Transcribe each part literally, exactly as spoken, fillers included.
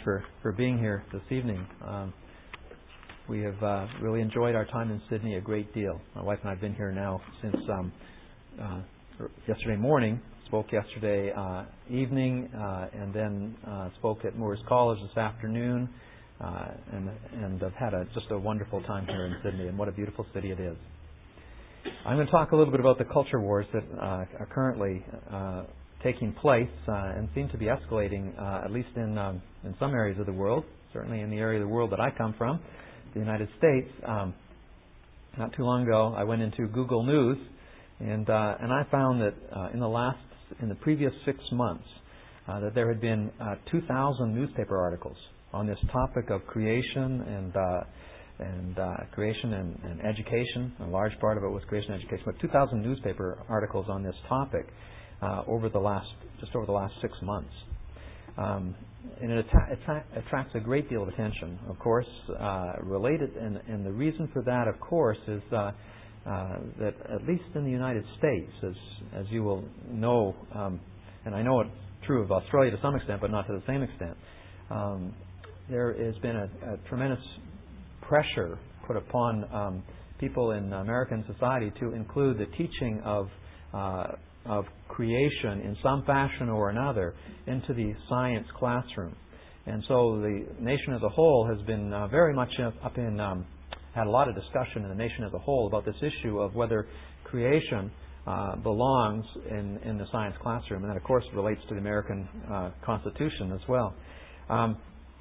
for, for being here this evening. Um, we have uh, really enjoyed our time in Sydney a great deal. My wife and I have been here now since um, uh, yesterday morning, spoke yesterday uh, evening, uh, and then uh, spoke at Moores College this afternoon, uh, and, and have had a, just a wonderful time here in Sydney, and what a beautiful city it is. I'm going to talk a little bit about the culture wars that uh, are currently uh, taking place uh, and seem to be escalating, uh, at least in um, in some areas of the world. Certainly in the area of the world that I come from, the United States. Um, not too long ago, I went into Google News, and uh, and I found that uh, in the last in the previous six months uh, that there had been uh, two thousand newspaper articles on this topic of creation and uh, and uh, creation and, and education. A large part of it was creation and education, but two thousand newspaper articles on this topic uh, over the last just over the last six months. Um, and it atta- attra- attracts a great deal of attention, of course, uh, related, and, and the reason for that, of course, is uh, uh, that at least in the United States, as as you will know, um, and I know it's true of Australia to some extent, but not to the same extent, um, there has been a, a tremendous pressure put upon um, people in American society to include the teaching of uh, of creation in some fashion or another into the science classroom. And so the nation as a whole has been uh, very much up in, um, had a lot of discussion in the nation as a whole about this issue of whether creation uh, belongs in, in the science classroom. And that, of course, relates to the American uh, Constitution as well. Um,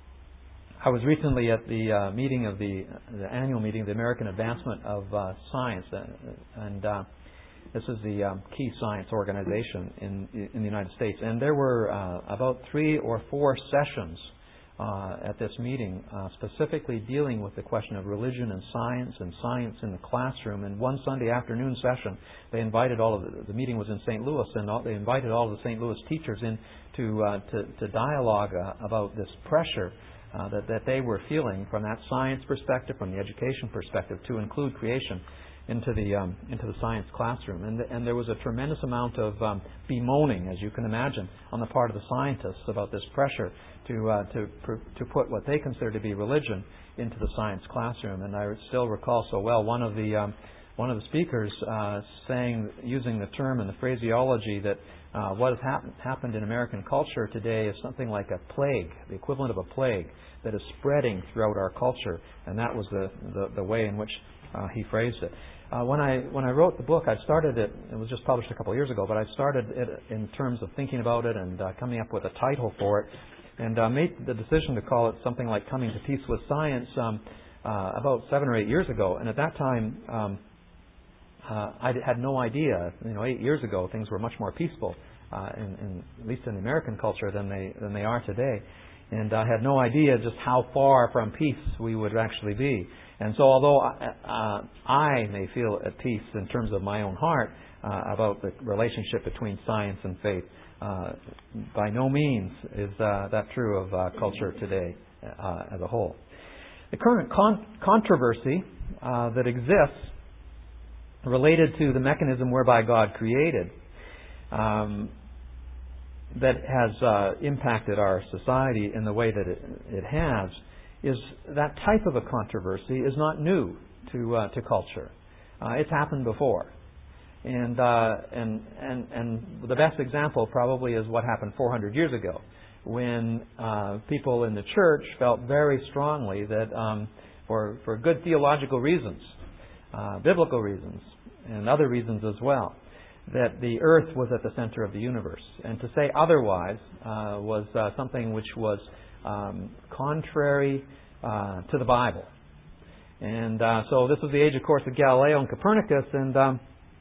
I was recently at the uh, meeting of the, the annual meeting of the American Advancement of uh, Science, uh, and uh, this is the um, key science organization in in the United States. And there were uh, about three or four sessions uh, at this meeting uh, specifically dealing with the question of religion and science and science in the classroom. And one Sunday afternoon session, they invited all of the, the meeting was in Saint Louis, and all, they invited all of the Saint Louis teachers in to uh, to, to dialogue uh, about this pressure Uh, that, that they were feeling from that science perspective, from the education perspective, to include creation into the um, into the science classroom. And, the, and there was a tremendous amount of um, bemoaning, as you can imagine, on the part of the scientists about this pressure to uh, to to put what they consider to be religion into the science classroom. And I still recall so well one of the um, one of the speakers uh, saying, using the term and the phraseology that Uh, what has hap- happened in American culture today is something like a plague, the equivalent of a plague, that is spreading throughout our culture, and that was the, the, the way in which uh, he phrased it. Uh, when I when I wrote the book, I started it, it was just published a couple of years ago, but I started it in terms of thinking about it and uh, coming up with a title for it, and uh, made the decision to call it something like Coming to Peace with Science um, uh, about seven or eight years ago, and at that time, um, Uh, I had no idea. You know, eight years ago, things were much more peaceful, uh, in, in, at least in the American culture, than they than they are today. And I had no idea just how far from peace we would actually be. And so, although I, uh, I may feel at peace in terms of my own heart uh, about the relationship between science and faith, uh, by no means is uh, that true of uh, culture today uh, as a whole. The current con- controversy uh, that exists related to the mechanism whereby God created, um, that has uh, impacted our society in the way that it, it has, is that type of a controversy is not new to uh, to culture. Uh, it's happened before, and uh, and and and the best example probably is what happened four hundred years ago, when uh, people in the church felt very strongly that um, for for good theological reasons, Uh, biblical reasons, and other reasons as well, that the earth was at the center of the universe. And to say otherwise uh, was uh, something which was um, contrary uh, to the Bible. And uh, so this was the age, of course, of Galileo and Copernicus, and um,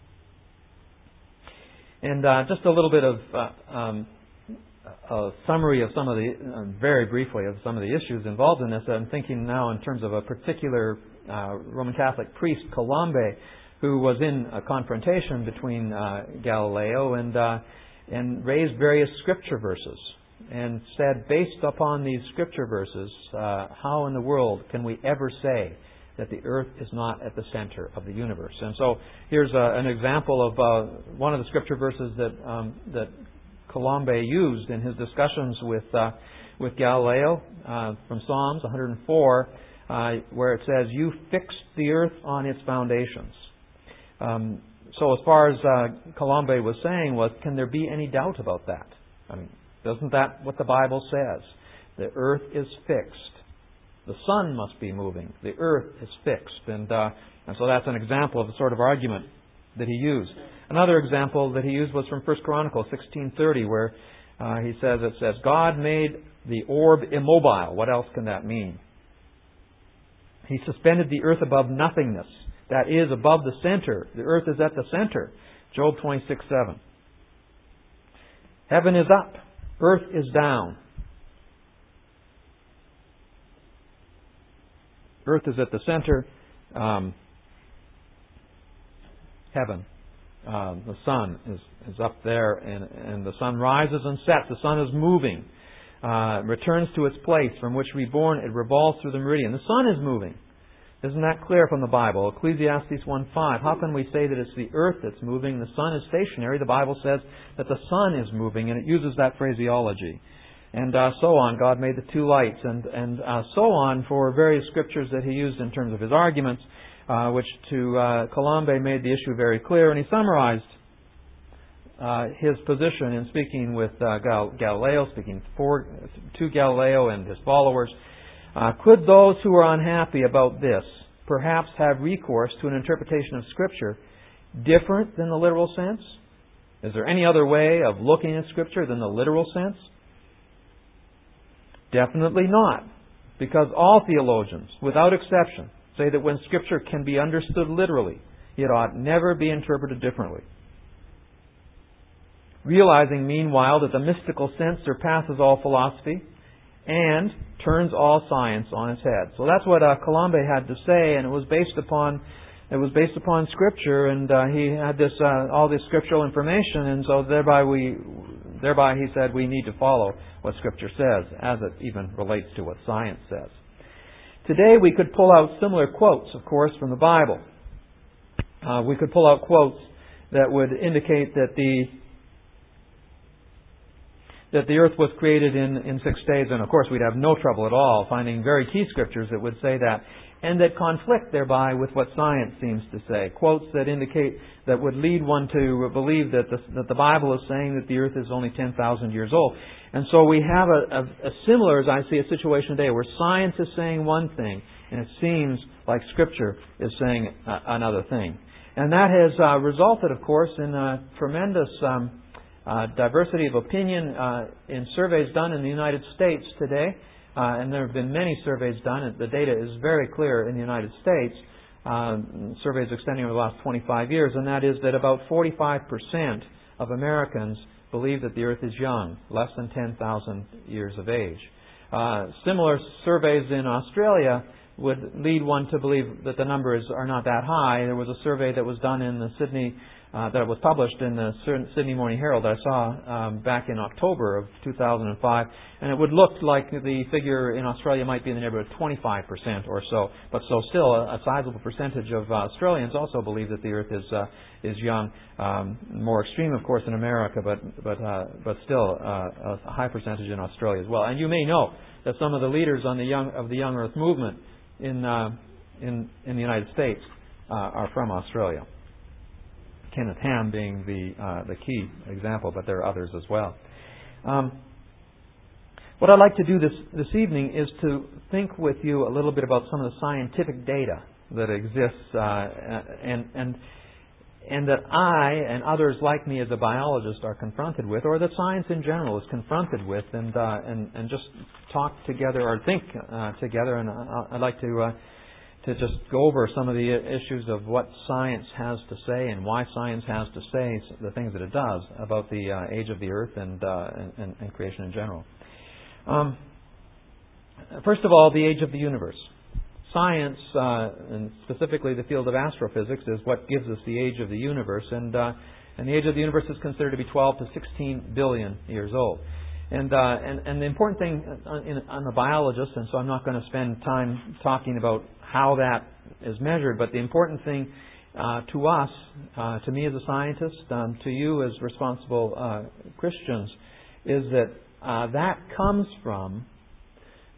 and uh, just a little bit of uh, um, a summary of some of the, uh, very briefly, of some of the issues involved in this. I'm thinking now in terms of a particular Uh, Roman Catholic priest, Colombe, who was in a confrontation between uh, Galileo and uh, and raised various scripture verses and said, based upon these scripture verses, uh, how in the world can we ever say that the earth is not at the center of the universe? And so here's a, an example of uh, one of the scripture verses that um, that Colombe used in his discussions with uh, with Galileo uh, from Psalms one hundred four, uh, where it says, "You fixed the earth on its foundations." Um, so as far as uh, Colombe was saying was, can there be any doubt about that? I mean, isn't that what the Bible says? The earth is fixed. The sun must be moving. The earth is fixed. And, uh, and so that's an example of the sort of argument that he used. Another example that he used was from First Chronicles sixteen thirty, where uh, he says, it says, "God made the orb immobile." What else can that mean? He suspended the earth above nothingness. That is, above the center. The earth is at the center. Job twenty-six seven. Heaven is up. Earth is down. Earth is at the center. Um, heaven. Uh, the sun is, is up there, and, and the sun rises and sets. The sun is moving. Uh, returns to its place from which reborn. It revolves through the meridian. The sun is moving. Isn't that clear from the Bible? Ecclesiastes one five. How can we say that it's the earth that's moving? The sun is stationary. The Bible says that the sun is moving, and it uses that phraseology. And uh, so on. God made the two lights, and, and uh, so on for various scriptures that he used in terms of his arguments, uh, which to uh, Colombe made the issue very clear. And he summarized uh, his position in speaking with uh, Gal- Galileo, speaking for, to Galileo and his followers. Uh, could those who are unhappy about this perhaps have recourse to an interpretation of Scripture different than the literal sense? Is there any other way of looking at Scripture than the literal sense? Definitely not. Because all theologians, without exception, say that when Scripture can be understood literally, it ought never be interpreted differently. Realizing, meanwhile, that the mystical sense surpasses all philosophy and turns all science on its head. So that's what uh, Colombe had to say, and it was based upon it was based upon Scripture, and uh, he had this uh, all this scriptural information, and so thereby we thereby he said we need to follow what Scripture says, as it even relates to what science says. Today we could pull out similar quotes, of course, from the Bible. Uh, we could pull out quotes that would indicate that the that the earth was created in, in six days, and of course we'd have no trouble at all finding very key scriptures that would say that, and that conflict thereby with what science seems to say. Quotes that indicate, that would lead one to believe that the, that the Bible is saying that the earth is only ten thousand years old. And so we have a, a, a similar, as I see, a situation today where science is saying one thing, and it seems like Scripture is saying uh, another thing. And that has uh, resulted, of course, in a tremendous Um, Uh, diversity of opinion uh, in surveys done in the United States today, uh, and there have been many surveys done. The data is very clear in the United States, uh, surveys extending over the last twenty-five years, and that is that about forty-five percent of Americans believe that the earth is young, less than ten thousand years of age. Uh, similar surveys in Australia would lead one to believe that the numbers are not that high. There was a survey that was done in the Sydney Uh, that was published in the Sydney Morning Herald that I saw um, back in October of two thousand five, and it would look like the figure in Australia might be in the neighborhood of twenty-five percent or so, but so still a, a sizable percentage of uh, Australians also believe that the earth is uh, is young. Um, more extreme, of course, in America, but but uh, but still uh, a high percentage in Australia as well. And you may know that some of the leaders on the young of the Young Earth movement in uh, in in the United States uh, are from Australia. Kenneth Ham being the uh, the key example, but there are others as well. Um, what I'd like to do this this evening is to think with you a little bit about some of the scientific data that exists, uh, and and and that I and others like me as a biologist are confronted with, or that science in general is confronted with, and uh, and and just talk together or think uh, together. And uh, I'd like to. Uh, to just go over some of the issues of what science has to say and why science has to say the things that it does about the uh, age of the earth and, uh, and, and creation in general. Um, first of all, the age of the universe. Science, uh, and specifically the field of astrophysics, is what gives us the age of the universe, and, uh, and the age of the universe is considered to be twelve to sixteen billion years old. And, uh, and and the important thing, in, I'm a biologist, and so I'm not going to spend time talking about how that is measured, but the important thing uh, to us, uh, to me as a scientist, um, to you as responsible uh, Christians, is that uh, that comes from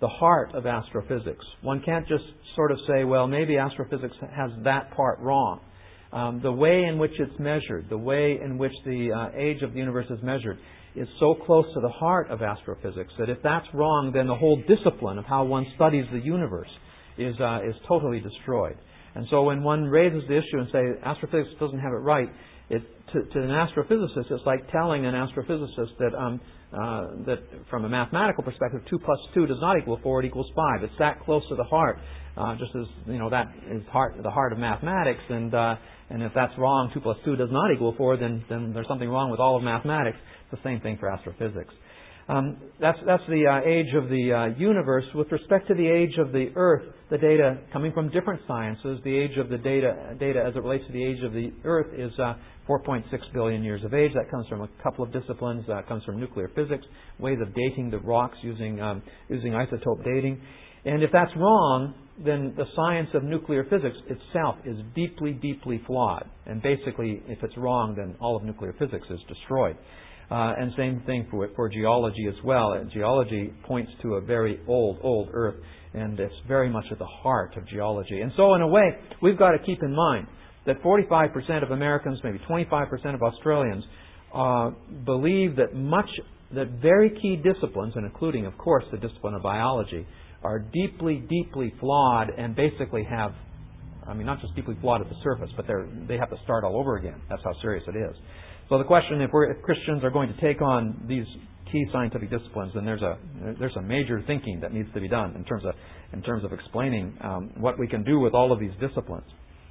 the heart of astrophysics. One can't just sort of say, well, maybe astrophysics has that part wrong. Um, the way in which it's measured, the way in which the uh, age of the universe is measured, is so close to the heart of astrophysics that if that's wrong, then the whole discipline of how one studies the universe is uh, is totally destroyed. And so when one raises the issue and say astrophysics doesn't have it right, it, to, to an astrophysicist, it's like telling an astrophysicist that um, uh, that from a mathematical perspective, two plus two does not equal four; it equals five. It's that close to the heart, uh, just as you know that is heart, the heart of mathematics. And uh, and if that's wrong, two plus two does not equal four, then then there's something wrong with all of mathematics. It's the same thing for astrophysics. Um, that's that's the uh, age of the uh, universe. With respect to the age of the Earth, the data coming from different sciences, the age of the data data as it relates to the age of the Earth is uh, four point six billion years of age. That comes from a couple of disciplines. That uh, comes from nuclear physics, ways of dating the rocks using um, using isotope dating. And if that's wrong, then the science of nuclear physics itself is deeply, deeply flawed. And basically, if it's wrong, then all of nuclear physics is destroyed. Uh, and same thing for, for geology as well. And geology points to a very old, old Earth, and it's very much at the heart of geology. And so in a way, we've got to keep in mind that forty-five percent of Americans, maybe twenty-five percent of Australians, uh, believe that much, that very key disciplines, and including, of course, the discipline of biology, are deeply, deeply flawed and basically have, I mean, not just deeply flawed at the surface, but they're, they have to start all over again. That's how serious it is. So the question, if, we're, if Christians are going to take on these key scientific disciplines, then there's a there's a major thinking that needs to be done in terms of in terms of explaining um, what we can do with all of these disciplines.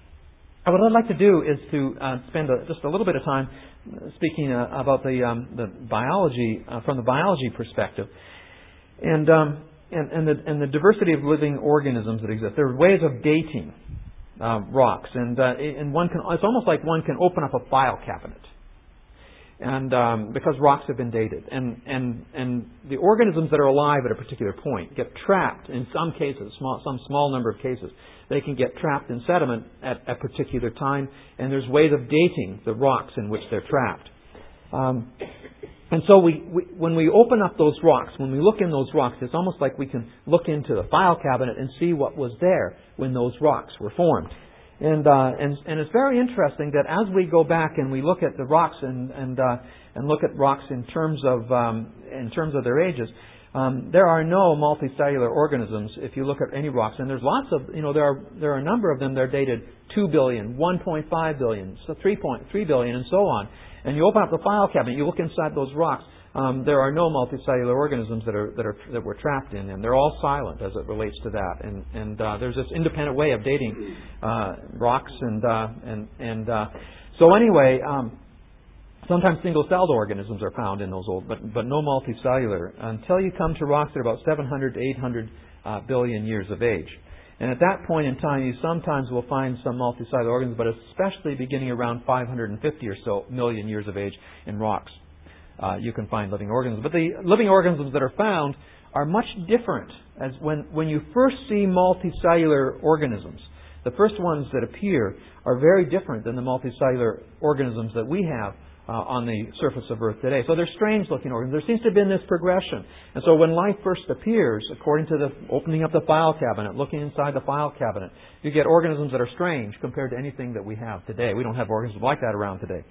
And what I'd like to do is to uh, spend a, just a little bit of time speaking uh, about the um, the biology uh, from the biology perspective, and um, and and the, and the diversity of living organisms that exist. There are ways of dating uh, rocks, and uh, and one can it's almost like one can open up a file cabinet. And um, because rocks have been dated, and, and and the organisms that are alive at a particular point get trapped in some cases, small, some small number of cases, they can get trapped in sediment at a particular time, and there's ways of dating the rocks in which they're trapped. Um, and so we, we, when we open up those rocks, when we look in those rocks, it's almost like we can look into the file cabinet and see what was there when those rocks were formed. And, uh, and and it's very interesting that as we go back and we look at the rocks and and uh, and look at rocks in terms of um, in terms of their ages, um, there are no multicellular organisms if you look at any rocks. And there's lots of you know there are there are a number of them that are dated two billion, one point five billion, so three point three billion, and so on. And you open up the file cabinet, you look inside those rocks. Um, there are no multicellular organisms that are that are that we're trapped in, and they're all silent as it relates to that. And and uh, there's this independent way of dating uh, rocks, and uh, and and uh, so anyway, um, sometimes single-celled organisms are found in those old, but but no multicellular until you come to rocks that are about seven hundred to eight hundred uh, billion years of age. And at that point in time, you sometimes will find some multicellular organisms, but especially beginning around five hundred fifty or so million years of age in rocks. Uh, you can find living organisms. But the living organisms that are found are much different. As when, when you first see multicellular organisms, the first ones that appear are very different than the multicellular organisms that we have uh, on the surface of Earth today. So they're strange-looking organisms. There seems to have been this progression. And so when life first appears, according to the opening up the file cabinet, looking inside the file cabinet, you get organisms that are strange compared to anything that we have today. We don't have organisms like that around today.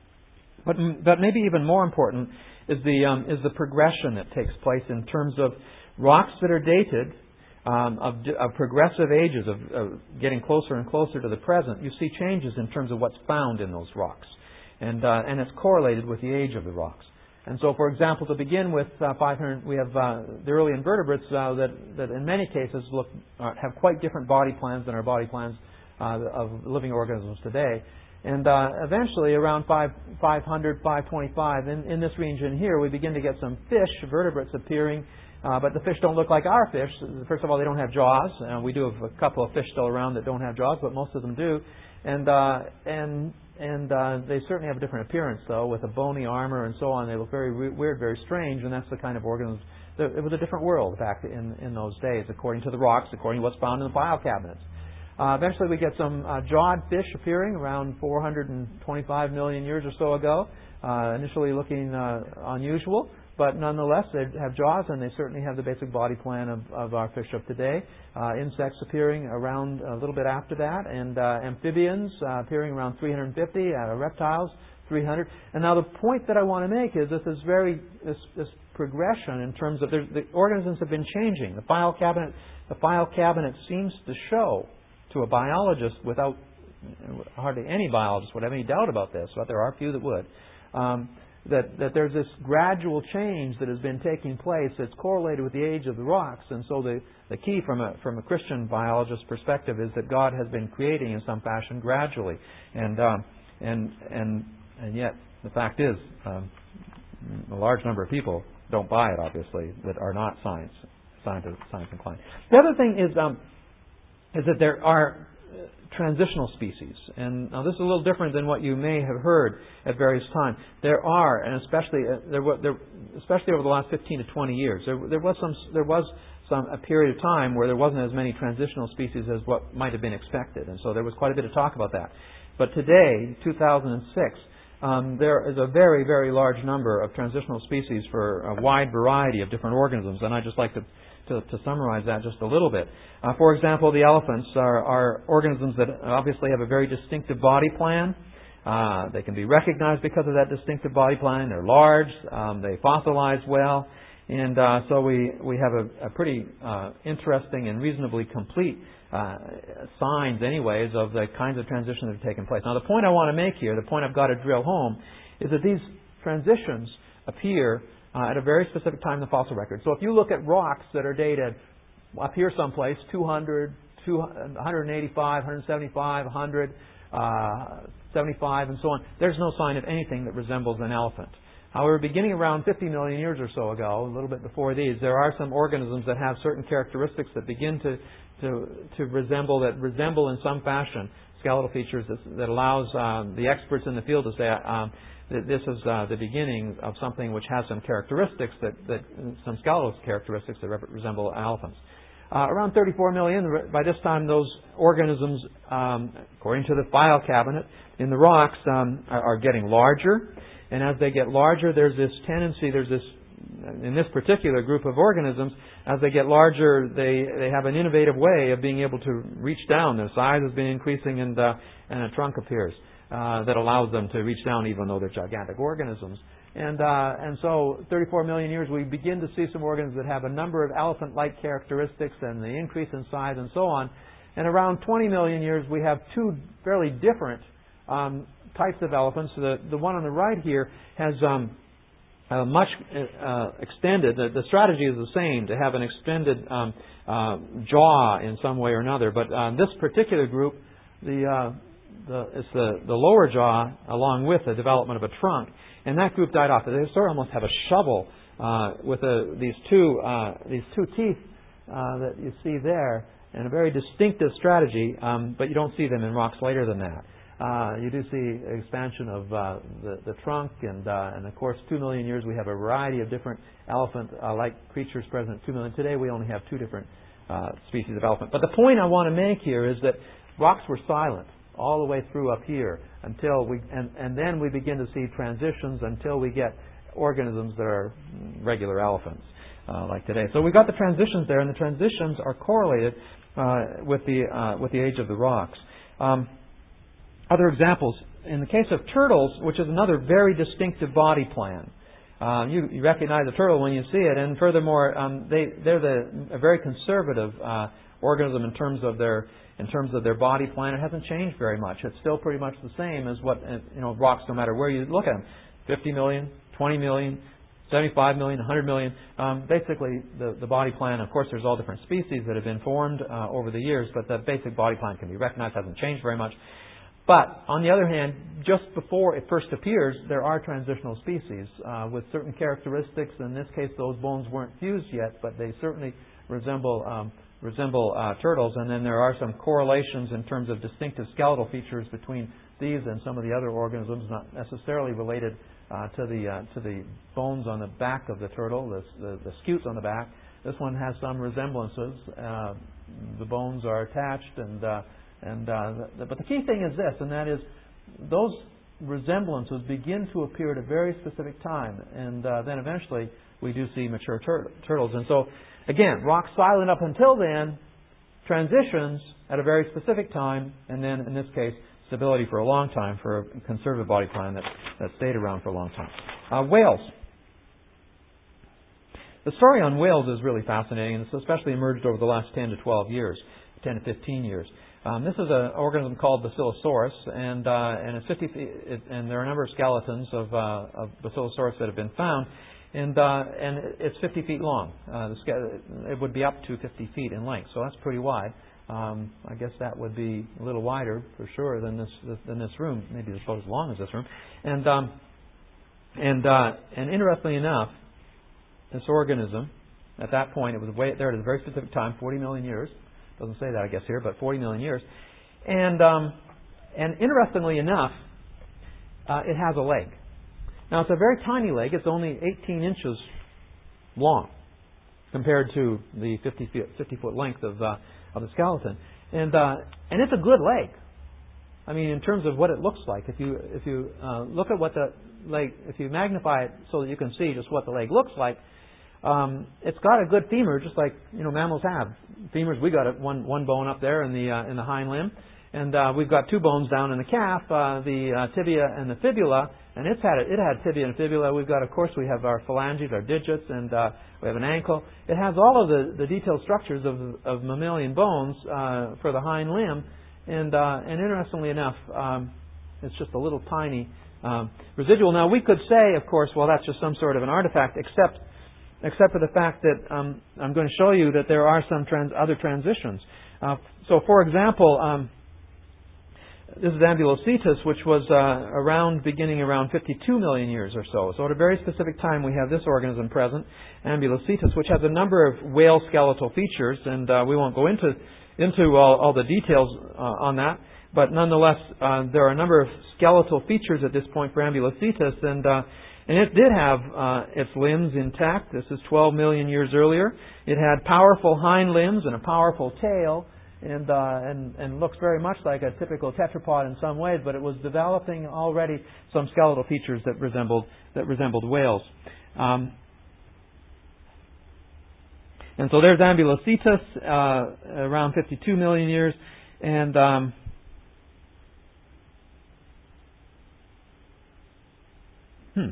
But, but maybe even more important is the um, is the progression that takes place in terms of rocks that are dated um, of, of progressive ages, of, of getting closer and closer to the present. You see changes in terms of what's found in those rocks, and uh, and it's correlated with the age of the rocks. And so, for example, to begin with, uh, five hundred, we have uh, the early invertebrates uh, that that in many cases look uh, have quite different body plans than our body plans uh, of living organisms today. And uh, eventually, around five hundred, five twenty-five, in, in this region here, we begin to get some fish, vertebrates appearing. Uh, but the fish don't look like our fish. First of all, they don't have jaws. Uh, we do have a couple of fish still around that don't have jaws, but most of them do. And uh, and and uh, they certainly have a different appearance, though, with a bony armor and so on. They look very re- weird, very strange, and that's the kind of organisms. It was a different world back in, in those days, according to the rocks, according to what's found in the file cabinets. Uh, eventually we get some uh, jawed fish appearing around four hundred twenty-five million years or so ago, uh, initially looking uh, unusual. but nonetheless they have jaws, and they certainly have the basic body plan of, of our fish of today. Uh, insects appearing around a little bit after that, and uh, amphibians uh, appearing around three hundred fifty, uh, reptiles three hundred. And now the point that I want to make is that this very this, this progression in terms of the organisms have been changing. The file cabinet the file cabinet seems to show to a biologist, without hardly any biologist would have any doubt about this, but there are a few that would, um, that, that there's this gradual change that has been taking place that's correlated with the age of the rocks. And so the, the key from a, from a Christian biologist's perspective is that God has been creating in some fashion gradually. And, um, and, and, and yet the fact is um, a large number of people don't buy it, obviously, that are not science, science, science inclined. The other thing is, um, is that there are transitional species. And now this is a little different than what you may have heard at various times. There are, and especially uh, there, there, especially over the last fifteen to twenty years, there, there was some there was some a period of time where there wasn't as many transitional species as what might have been expected, and so there was quite a bit of talk about that. But today, two thousand six, um, there is a very very large number of transitional species for a wide variety of different organisms, and I'd just like to To, to summarize that just a little bit. Uh, for example, the elephants are, are organisms that obviously have a very distinctive body plan. Uh, they can be recognized because of that distinctive body plan. They're large. Um, they fossilize well. And uh, so we, we have a, a pretty uh, interesting and reasonably complete uh, signs, anyways, of the kinds of transitions that have taken place. Now, the point I want to make here, the point I've got to drill home, is that these transitions appear Uh, at a very specific time in the fossil record. So if you look at rocks that are dated up here someplace, two hundred, one eighty-five, one seventy-five, one hundred, uh, seventy-five, and so on, there's no sign of anything that resembles an elephant. However, beginning around fifty million years or so ago, a little bit before these, there are some organisms that have certain characteristics that begin to to, to resemble, that resemble in some fashion skeletal features that, that allows um, the experts in the field to say, um, this is uh, the beginning of something which has some characteristics that, that some skeletal characteristics that resemble elephants. Uh, around thirty-four million. By this time, those organisms, um, according to the file cabinet in the rocks, um, are, are getting larger. And as they get larger, there's this tendency. There's this in this particular group of organisms. As they get larger, they they have an innovative way of being able to reach down. Their size has been increasing, and uh, and a trunk appears Uh, that allows them to reach down even though they're gigantic organisms. And uh, and so thirty-four million years, we begin to see some organisms that have a number of elephant-like characteristics, and they increase in size and so on. And around twenty million years, we have two fairly different um, types of elephants. The, the one on the right here has um, a much uh, extended, the, the strategy is the same, to have an extended um, uh, jaw in some way or another. But uh, this particular group, the uh, The, it's the, the lower jaw along with the development of a trunk. And that group died off. They sort of almost have a shovel uh, with a, these two uh, these two teeth uh, that you see there, and a very distinctive strategy, um, but you don't see them in rocks later than that. Uh, you do see expansion of uh, the, the trunk, and, uh, and of course, two million years, we have a variety of different elephant-like creatures present at two million. Today, we only have two different uh, species of elephant. But the point I want to make here is that rocks were silent all the way through up here until we, and, and then we begin to see transitions until we get organisms that are regular elephants, uh, like today. So we've got the transitions there, and the transitions are correlated uh, with the uh, with the age of the rocks. Um, other examples, in the case of turtles, which is another very distinctive body plan. Uh, you, you recognize a turtle when you see it, and furthermore, um, they they're the a very conservative uh, organism in terms of their In terms of their body plan. It hasn't changed very much. It's still pretty much the same as what, you know, rocks, no matter where you look at them. fifty million, twenty million, seventy-five million, one hundred million. Um, basically, the, the body plan, of course, there's all different species that have been formed uh, over the years, but the basic body plan can be recognized, hasn't changed very much. But, on the other hand, just before it first appears, there are transitional species uh, with certain characteristics. In this case, those bones weren't fused yet, but they certainly resemble Um, resemble uh, turtles, and then there are some correlations in terms of distinctive skeletal features between these and some of the other organisms, not necessarily related uh, to the uh, to the bones on the back of the turtle, the, the, the scutes on the back. This one has some resemblances. Uh, the bones are attached, and uh, and uh, the, but the key thing is this, and that is those resemblances begin to appear at a very specific time, and uh, then eventually we do see mature tur- turtles. And so, again, rock silent up until then, transitions at a very specific time, and then, in this case, stability for a long time, for a conservative body plan that, that stayed around for a long time. Uh, whales. The story on whales is really fascinating, and it's especially emerged over the last ten to twelve years, ten to fifteen years. Um, this is an organism called Basilosaurus, and uh, and it's fifty feet, it, and there are a number of skeletons of, uh, of Basilosaurus that have been found, and uh, and it's fifty feet long. Uh, the, it would be up to fifty feet in length, so that's pretty wide. Um, I guess that would be a little wider for sure than this than this room, maybe about as long as this room. And um, and uh, and interestingly enough, this organism, at that point, it was way there at a very specific time, forty million years. Doesn't say that, I guess, here, but forty million years. And um, and interestingly enough, uh, it has a leg. Now, it's a very tiny leg. It's only eighteen inches long compared to the fifty foot length of uh, of the skeleton. And uh, and it's a good leg. I mean, in terms of what it looks like, if you if you uh, look at what the leg, if you magnify it so that you can see just what the leg looks like, um, it's got a good femur, just like you know mammals have femurs. We got a, one one bone up there in the uh, in the hind limb, and uh, we've got two bones down in the calf, uh, the uh, tibia and the fibula. And it's had it had tibia and fibula. We've got, of course, we have our phalanges, our digits, and uh, we have an ankle. It has all of the, the detailed structures of, of mammalian bones uh, for the hind limb. And uh, and interestingly enough, um, it's just a little tiny um, residual. Now we could say, of course, well, that's just some sort of an artifact, except except for the fact that um, I'm going to show you that there are some trans- other transitions. Uh, so, for example. Um, This is Ambulocetus, which was uh, around beginning around fifty-two million years or so. So at a very specific time, we have this organism present, Ambulocetus, which has a number of whale skeletal features, and uh, we won't go into into all, all the details uh, on that. But nonetheless, uh, there are a number of skeletal features at this point for Ambulocetus, and uh, and it did have uh, its limbs intact. This is twelve million years earlier. It had powerful hind limbs and a powerful tail. And, uh, and and looks very much like a typical tetrapod in some ways, but it was developing already some skeletal features that resembled that resembled whales. Um, and so there's Ambulocetus, uh, around fifty-two million years, and um, hmm.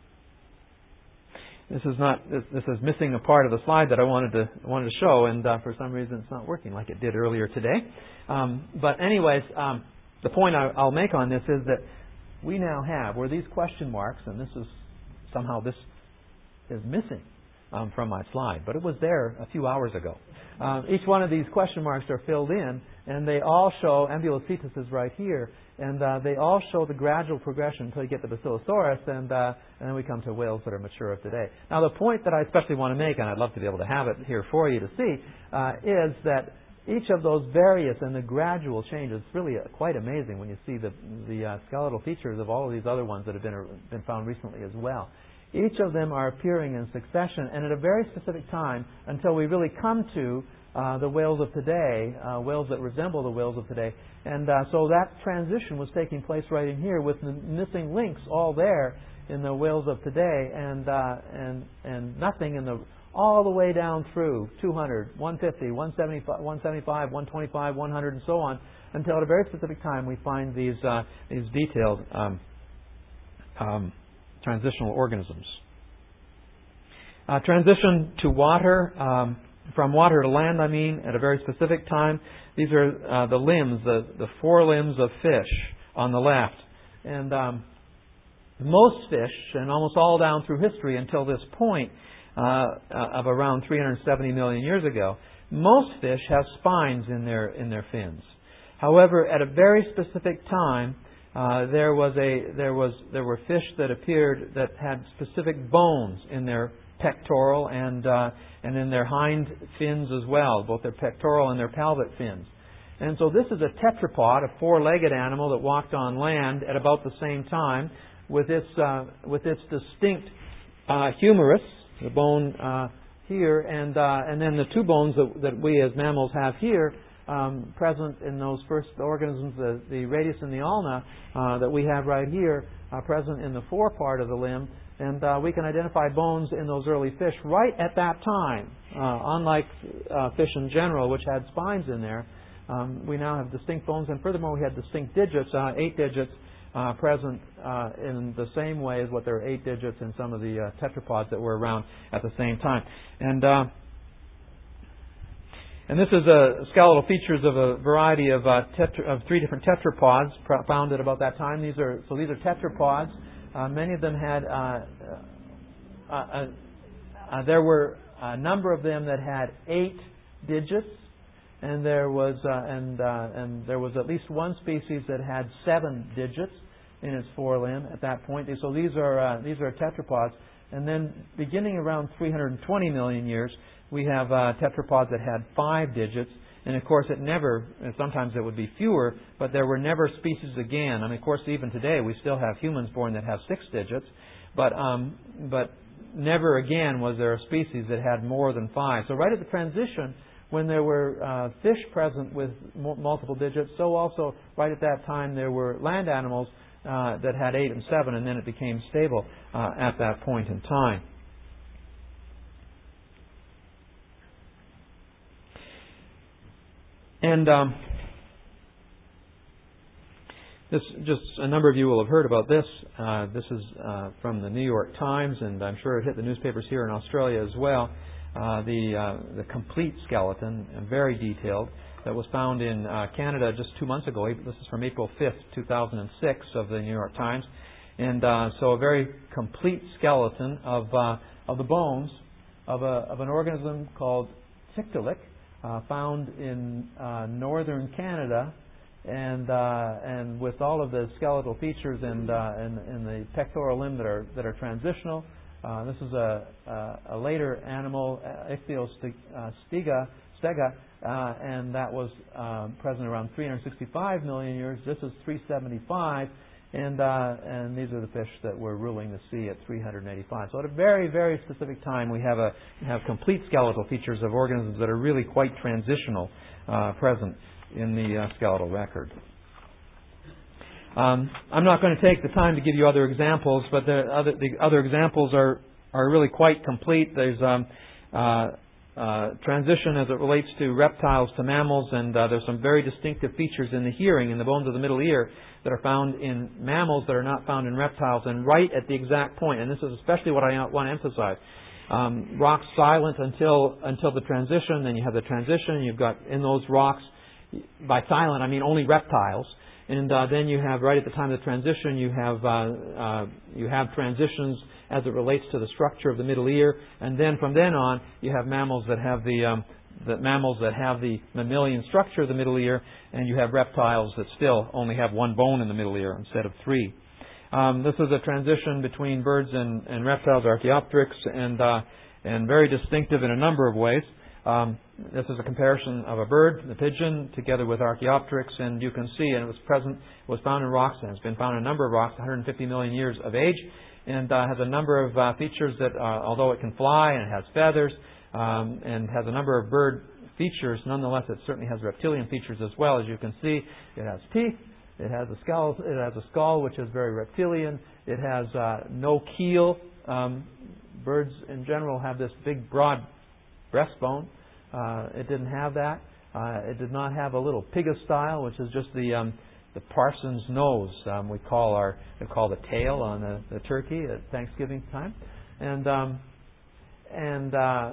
This is not. This, this is missing a part of the slide that I wanted to wanted to show, and uh, for some reason it's not working like it did earlier today. Um, but anyways, um, the point I, I'll make on this is that we now have where these question marks, and this is somehow this is missing um, from my slide, but it was there a few hours ago. Um, each one of these question marks are filled in, and they all show Ambulocetus is right here. And uh, they all show the gradual progression until you get to Basilosaurus, and, uh, and then we come to whales that are mature of today. Now, the point that I especially want to make, and I'd love to be able to have it here for you to see, uh, is that each of those various and the gradual changes, it's really uh, quite amazing when you see the, the uh, skeletal features of all of these other ones that have been, uh, been found recently as well. Each of them are appearing in succession and at a very specific time until we really come to Uh, the whales of today, uh, whales that resemble the whales of today. And uh, so that transition was taking place right in here with the missing links all there in the whales of today, and uh, and and nothing in the all the way down through two hundred, one fifty, one seventy-five, one seventy-five, one twenty-five, one hundred, and so on, until at a very specific time we find these uh, these detailed um, um, transitional organisms. Uh, transition to water. Um, From water to land, I mean, at a very specific time. These are uh, the limbs, the, the four limbs of fish on the left. And um, most fish, and almost all down through history until this point uh, of around three hundred seventy million years ago, most fish have spines in their in their fins. However, at a very specific time, uh, there was a there was there were fish that appeared that had specific bones in their pectoral and uh, and in their hind fins as well, both their pectoral and their pelvic fins. And so this is a tetrapod, a four-legged animal that walked on land at about the same time with its uh, with its distinct uh, humerus, the bone uh, here, and uh, and then the two bones that, that we as mammals have here um, present in those first organisms, the, the radius and the ulna uh, that we have right here, uh, present in the fore part of the limb. And uh, we can identify bones in those early fish right at that time. Uh, unlike uh, fish in general, which had spines in there, um, we now have distinct bones. And furthermore, we had distinct digits, uh, eight digits, uh, present uh, in the same way as what there are eight digits in some of the uh, tetrapods that were around at the same time. And uh, and this is a skeletal features of a variety of uh, tetra, of three different tetrapods found at about that time. These are so these are tetrapods. Uh, many of them had, uh, uh, uh, uh, there were a number of them that had eight digits, and there was uh, and uh, and there was at least one species that had seven digits in its forelimb at that point. So these are uh, these are tetrapods, and then beginning around three hundred twenty million years, we have uh, tetrapods that had five digits. And of course, it never, and sometimes it would be fewer, but there were never species again. I mean, of course, even today, we still have humans born that have six digits, but um, but never again was there a species that had more than five. So right at the transition, when there were uh, fish present with m- multiple digits, so also right at that time there were land animals uh, that had eight and seven, and then it became stable uh, at that point in time. And um, this, just a number of you will have heard about this. Uh, this is uh, from the New York Times, and I'm sure it hit the newspapers here in Australia as well. Uh, the uh, the complete skeleton, uh, very detailed, that was found in uh, Canada just two months ago. This is from April fifth, two thousand six, of the New York Times, and uh, so a very complete skeleton of uh, of the bones of a of an organism called Tiktaalik. Uh, found in uh, northern Canada, and uh, and with all of the skeletal features and uh, in, in the pectoral limb that are that are transitional. Uh, this is a, a, a later animal, Ichthyostega, stega, uh, and that was uh, present around three hundred sixty-five million years. This is three seventy-five, and uh, and these are the fish that we're ruling the sea at three hundred eighty-five. So at a very, very specific time, we have a have complete skeletal features of organisms that are really quite transitional uh, present in the uh, skeletal record. Um, I'm not going to take the time to give you other examples, but the other the other examples are are really quite complete. There's um, uh, uh, transition as it relates to reptiles to mammals, and uh, there's some very distinctive features in the hearing in the bones of the middle ear that are found in mammals that are not found in reptiles, and right at the exact point, and this is especially what I want to emphasize. Um, rocks silent until until the transition, then you have the transition, you've got in those rocks, by silent I mean only reptiles, and uh, then you have right at the time of the transition, you have uh, uh, you have transitions as it relates to the structure of the middle ear, and then from then on you have mammals that have the um, the mammals that have the mammalian structure of the middle ear, and you have reptiles that still only have one bone in the middle ear instead of three. Um, this is a transition between birds and, and reptiles, Archaeopteryx, and uh, and very distinctive in a number of ways. Um, this is a comparison of a bird, the pigeon, together with Archaeopteryx, and you can see, and it was present, it was found in rocks, and it's been found in a number of rocks, one hundred fifty million years of age, and uh, has a number of uh, features that, uh, although it can fly and it has feathers, um, and has a number of bird features, nonetheless it certainly has reptilian features as well. As you can see, it has teeth, it has a skull, it has a skull which is very reptilian, it has uh, no keel. Um, birds in general have this big broad breastbone. Uh, it didn't have that. Uh, it did not have a little pygostyle, which is just the um, the parson's nose. Um, we call our we call the tail on the, the turkey at Thanksgiving time, and um, and uh,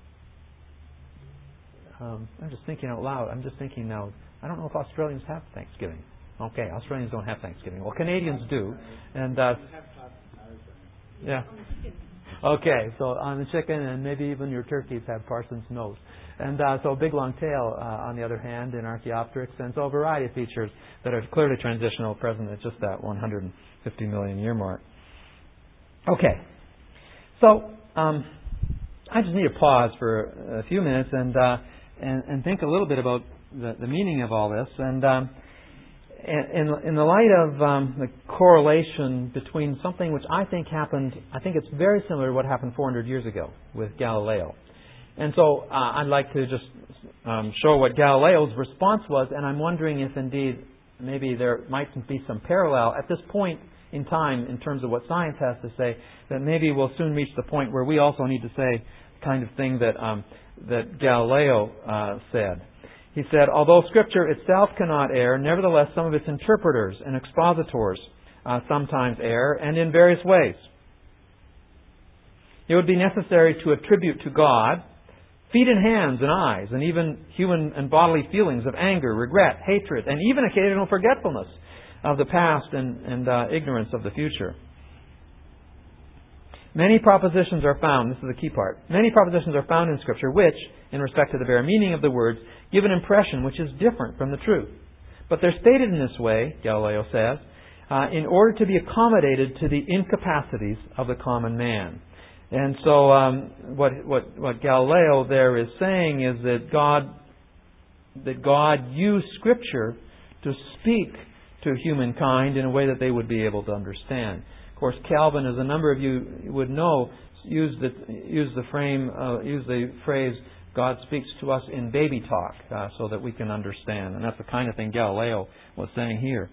um, I'm just thinking out loud. I'm just thinking now. I don't know if Australians have Thanksgiving. Okay, Australians don't have Thanksgiving. Well, Canadians do, and uh, yeah. Okay, so on the chicken and maybe even your turkeys have parson's nose. And uh, so a big long tail, uh, on the other hand, in Archaeopteryx. And so a variety of features that are clearly transitional present at just that one hundred fifty million year mark. Okay, so um, I just need to pause for a few minutes and uh, and, and think a little bit about the, the meaning of all this. And um, in, in the light of um, the correlation between something which I think happened, I think it's very similar to what happened four hundred years ago with Galileo. And so uh, I'd like to just um, show what Galileo's response was, and I'm wondering if indeed maybe there might be some parallel at this point in time in terms of what science has to say, that maybe we'll soon reach the point where we also need to say the kind of thing that um, that Galileo uh, said. He said, although Scripture itself cannot err, nevertheless some of its interpreters and expositors uh, sometimes err, and in various ways. It would be necessary to attribute to God feet and hands and eyes, and even human and bodily feelings of anger, regret, hatred, and even occasional forgetfulness of the past and, and uh, ignorance of the future. Many propositions are found, this is the key part, many propositions are found in Scripture which, in respect to the very meaning of the words, give an impression which is different from the truth. But they're stated in this way, Galileo says, uh, in order to be accommodated to the incapacities of the common man. And so um, what, what, what Galileo there is saying is that God, that God used Scripture to speak to humankind in a way that they would be able to understand. Of course, Calvin, as a number of you would know, used the used the frame uh, used the phrase "God speaks to us in baby talk" uh, so that we can understand, and that's the kind of thing Galileo was saying here.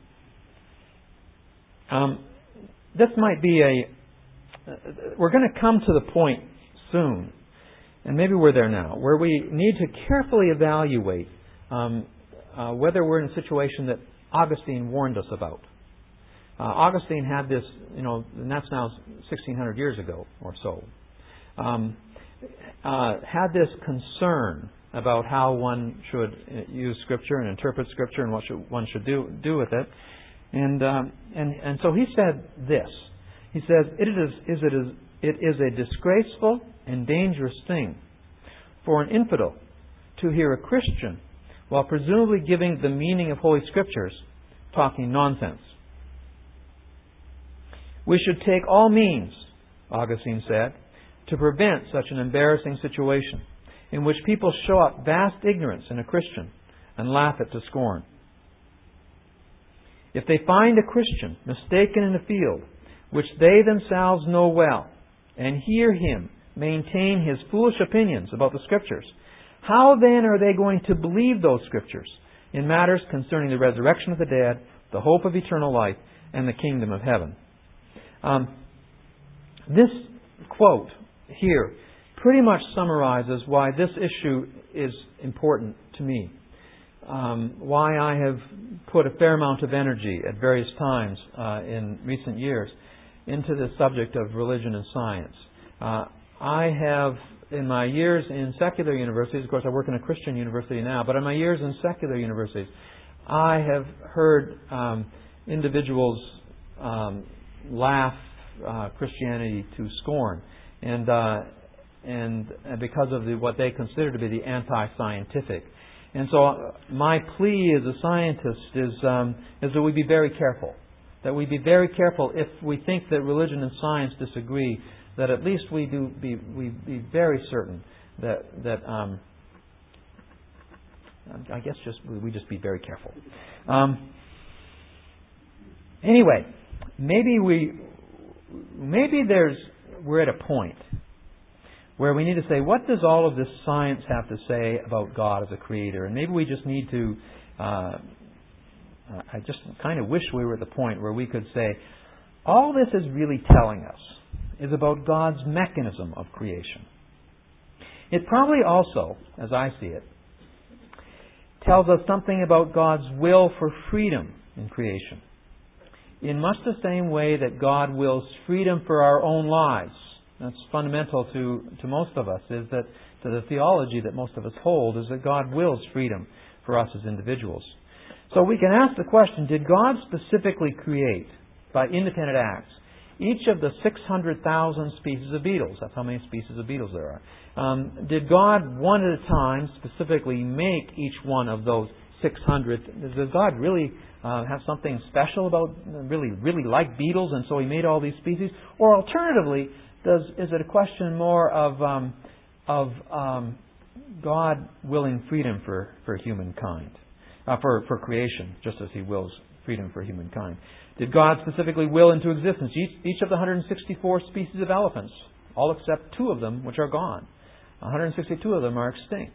Um, this might be a. Uh, we're going to come to the point soon, and maybe we're there now, where we need to carefully evaluate um, uh, whether we're in a situation that Augustine warned us about. Uh, Augustine had this, you know, and that's now sixteen hundred years ago or so, um, uh, had this concern about how one should use Scripture and interpret Scripture and what should, one should do do with it. And, um, and and so he said this. He says, it is, is, it, is, it is a disgraceful and dangerous thing for an infidel to hear a Christian, while presumably giving the meaning of Holy Scriptures, talking nonsense. We should take all means, Augustine said, to prevent such an embarrassing situation in which people show up vast ignorance in a Christian and laugh it to scorn. If they find a Christian mistaken in a field which they themselves know well, and hear him maintain his foolish opinions about the Scriptures, how then are they going to believe those Scriptures in matters concerning the resurrection of the dead, the hope of eternal life, and the kingdom of heaven? Um, this quote here pretty much summarizes why this issue is important to me. Um, why I have put a fair amount of energy at various times uh, in recent years into the subject of religion and science. Uh, I have, in my years in secular universities, of course I work in a Christian university now, but in my years in secular universities, I have heard um, individuals um, laugh uh, Christianity to scorn, and uh, and because of the, what they consider to be the anti-scientific. And so my plea as a scientist is um, is that we be very careful. That we be very careful if we think that religion and science disagree. That at least we do be we be very certain that that um, I guess just we just be very careful. Um, anyway, maybe we maybe there's we're at a point where we need to say, what does all of this science have to say about God as a creator? And maybe we just need to, uh, I just kind of wish we were at the point where we could say, all this is really telling us is about God's mechanism of creation. It probably also, as I see it, tells us something about God's will for freedom in creation. In much the same way that God wills freedom for our own lives. That's fundamental to, to most of us, is that to the theology that most of us hold, is that God wills freedom for us as individuals. So we can ask the question, did God specifically create, by independent acts, each of the six hundred thousand species of beetles? That's how many species of beetles there are. Um, did God, one at a time, specifically make each one of those six hundred? Does God really uh, have something special about, really, really like beetles, and so He made all these species? Or alternatively, Does, is it a question more of um, of um, God willing freedom for, for humankind, uh, for, for creation, just as He wills freedom for humankind? Did God specifically will into existence each, each of the one hundred sixty-four species of elephants, all except two of them which are gone? one hundred sixty-two of them are extinct.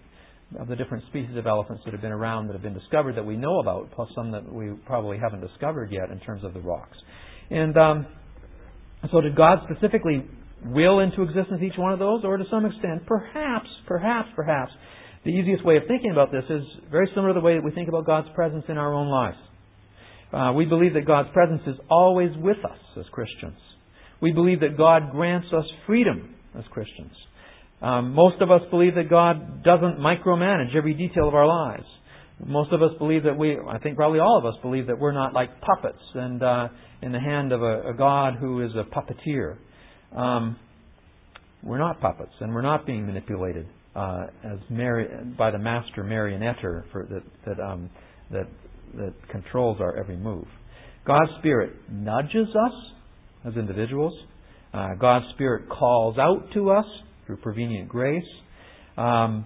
of the different species of elephants that have been around, that have been discovered, that we know about, plus some that we probably haven't discovered yet in terms of the rocks. And um, so did God specifically will into existence each one of those? Or to some extent, perhaps, perhaps, perhaps, the easiest way of thinking about this is very similar to the way that we think about God's presence in our own lives. Uh, we believe that God's presence is always with us as Christians. We believe that God grants us freedom as Christians. Um, most of us believe that God doesn't micromanage every detail of our lives. Most of us believe that we, I think probably all of us believe that we're not like puppets and uh, in the hand of a, a God who is a puppeteer. Um, we're not puppets, and we're not being manipulated uh, as mari- by the master marionetter for that that, um, that that controls our every move. God's Spirit nudges us as individuals. Uh, God's Spirit calls out to us through prevenient grace. Um,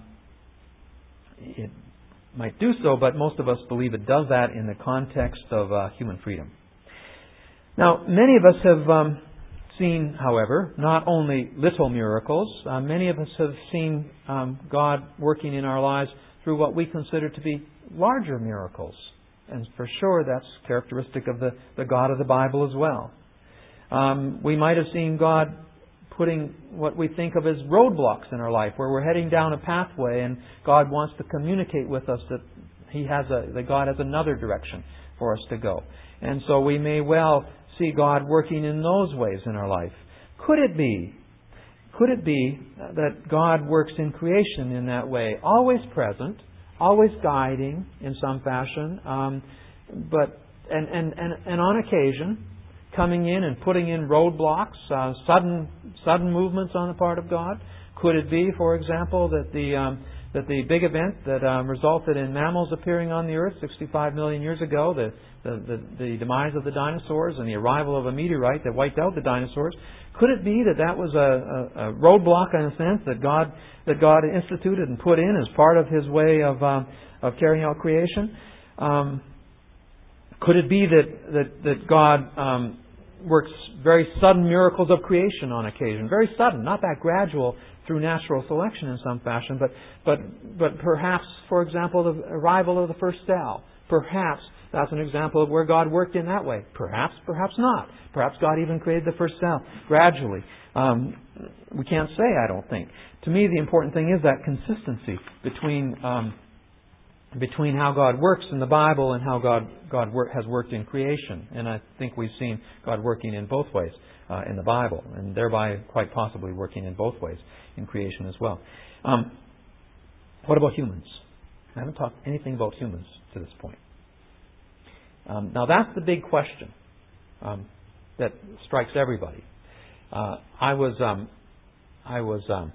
it might do so, but most of us believe it does that in the context of uh, human freedom. Now, many of us have um, seen, however, not only little miracles, uh, many of us have seen um, God working in our lives through what we consider to be larger miracles. And for sure, that's characteristic of the, the God of the Bible as well. Um, we might have seen God putting what we think of as roadblocks in our life, where we're heading down a pathway and God wants to communicate with us that He has a that God has another direction for us to go. And so we may well see God working in those ways in our life. Could it be, could it be that God works in creation in that way, always present, always guiding in some fashion, um, but and, and, and, and on occasion coming in and putting in roadblocks, uh, sudden sudden movements on the part of God? Could it be, for example, that the um, that the big event that um, resulted in mammals appearing on the earth sixty-five million years ago, the, the, the, the demise of the dinosaurs and the arrival of a meteorite that wiped out the dinosaurs, could it be that that was a, a, a roadblock in a sense that God that God instituted and put in as part of His way of um, of carrying out creation? Um, could it be that that, that God um, works very sudden miracles of creation on occasion? Very sudden, not that gradual through natural selection in some fashion, but but but perhaps, for example, the arrival of the first cell. Perhaps that's an example of where God worked in that way. Perhaps, perhaps not. Perhaps God even created the first cell gradually. Um, we can't say, I don't think. To me, the important thing is that consistency between um, between how God works in the Bible and how God God work, has worked in creation. And I think we've seen God working in both ways uh, in the Bible, and thereby quite possibly working in both ways in creation as well. Um, what about humans? I haven't talked anything about humans to this point. Um, now that's the big question um, that strikes everybody. Uh, I was, um, I was, um,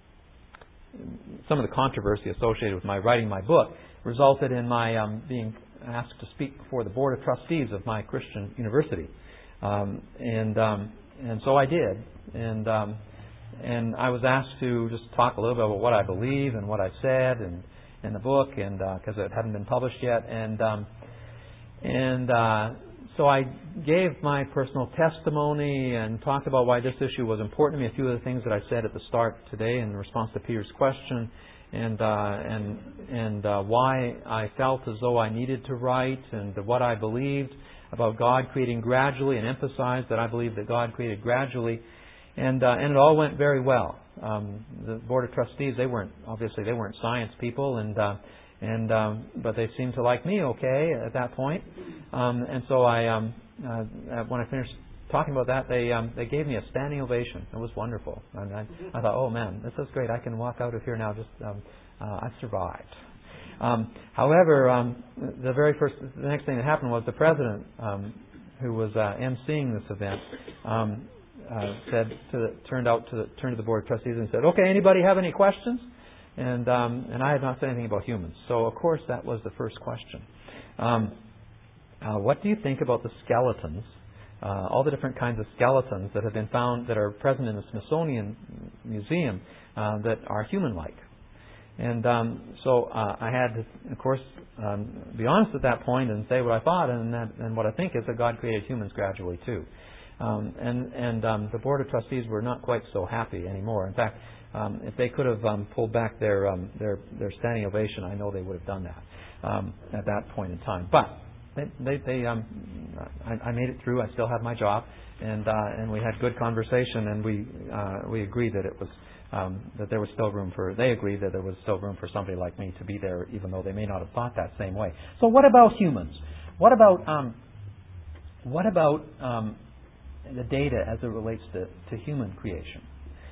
some of the controversy associated with my writing my book resulted in my um, being asked to speak before the board of trustees of my Christian university, um, and um, and so I did, and um, and I was asked to just talk a little bit about what I believe and what I said and in the book, and because uh, it hadn't been published yet, and um, and uh, so I gave my personal testimony and talked about why this issue was important to me. A few of the things that I said at the start today in response to Peter's question. And uh, and and uh, why I felt as though I needed to write, and what I believed about God creating gradually, and emphasized that I believe that God created gradually, and uh, and it all went very well. Um, the board of trustees, they weren't obviously they weren't science people, and uh, and um, but they seemed to like me okay at that point, um, and so I um, uh, when I finished talking about that, they um, they gave me a standing ovation. It was wonderful. And I, I thought, oh man, this is great. I can walk out of here now. Just um, uh, I survived. Um, however, um, the very first, the next thing that happened was the president, um, who was uh, emceeing this event, um, uh, said to the, turned out to the, turned to the board of trustees and said, "Okay, anybody have any questions?" And um, and I had not said anything about humans, so of course that was the first question. Um, uh, what do you think about the skeletons? Uh, all the different kinds of skeletons that have been found that are present in the Smithsonian Museum uh, that are human-like. And um, so uh, I had to, of course, um, be honest at that point and say what I thought, and, that, and what I think is that God created humans gradually too. Um, and and um, the Board of Trustees were not quite so happy anymore. In fact, Um, if they could have um, pulled back their, um, their their standing ovation, I know they would have done that um, at that point in time. But they, they, they um, I, I made it through. I still have my job, and uh, and we had good conversation, and we uh, we agreed that it was um, that there was still room for. They agreed that there was still room for somebody like me to be there, even though they may not have thought that same way. So what about humans? What about um, what about um, the data as it relates to, to human creation?